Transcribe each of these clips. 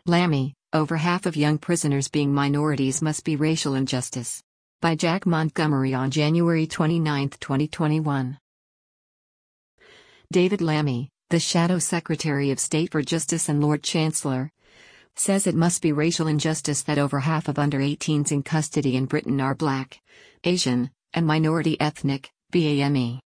Lammy, over half of young prisoners being minorities must be racial injustice. By Jack Montgomery on January 29, 2021. David Lammy, the Shadow Secretary of State for Justice and Lord Chancellor, says it must be racial injustice that over half of under 18s in custody in Britain are Black, Asian, and minority ethnic, BAME.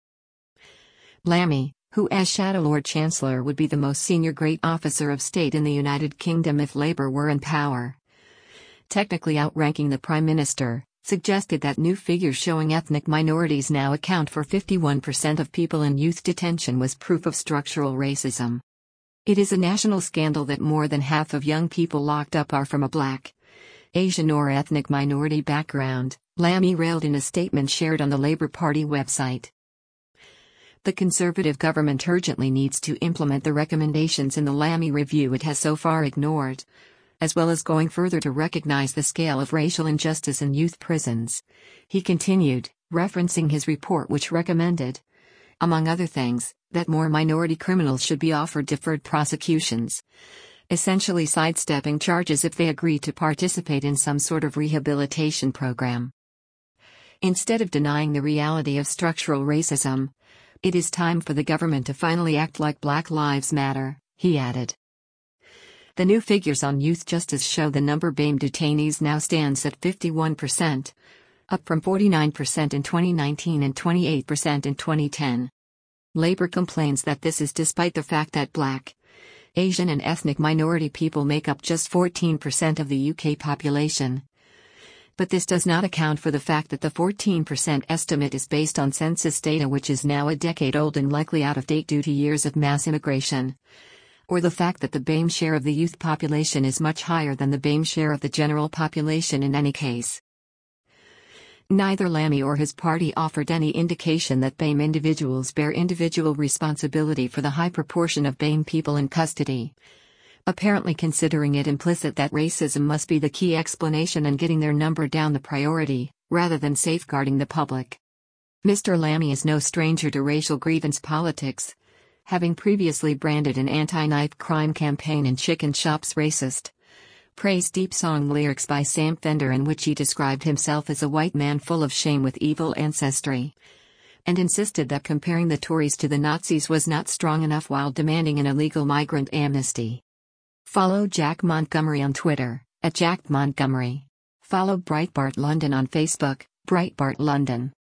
Lammy, who as Shadow Lord Chancellor would be the most senior great officer of state in the United Kingdom if Labour were in power, technically outranking the Prime Minister, suggested that new figures showing ethnic minorities now account for 51% of people in youth detention was proof of structural racism. It is a national scandal that more than half of young people locked up are from a Black, Asian or ethnic minority background, Lammy railed in a statement shared on the Labour Party website. The Conservative government urgently needs to implement the recommendations in the Lammy review it has so far ignored, as well as going further to recognize the scale of racial injustice in youth prisons. He continued, referencing his report which recommended, among other things, that more minority criminals should be offered deferred prosecutions, essentially sidestepping charges if they agree to participate in some sort of rehabilitation program. Instead of denying the reality of structural racism, it is time for the government to finally act like Black Lives Matter, he added. The new figures on youth justice show the number BAME detainees now stands at 51%, up from 49% in 2019 and 28% in 2010. Labour complains that this is despite the fact that Black, Asian and ethnic minority people make up just 14% of the UK population. But this does not account for the fact that the 14% estimate is based on census data which is now a decade old and likely out of date due to years of mass immigration, or the fact that the BAME share of the youth population is much higher than the BAME share of the general population in any case. Neither Lammy or his party offered any indication that BAME individuals bear individual responsibility for the high proportion of BAME people in custody, apparently considering it implicit that racism must be the key explanation and getting their number down the priority, rather than safeguarding the public. Mr. Lammy is no stranger to racial grievance politics, having previously branded an anti-knife crime campaign in chicken shops racist, praised deep song lyrics by Sam Fender in which he described himself as a white man full of shame with evil ancestry, and insisted that comparing the Tories to the Nazis was not strong enough while demanding an illegal migrant amnesty. Follow Jack Montgomery on Twitter, @JackMontgomery. Follow Breitbart London on Facebook, Breitbart London.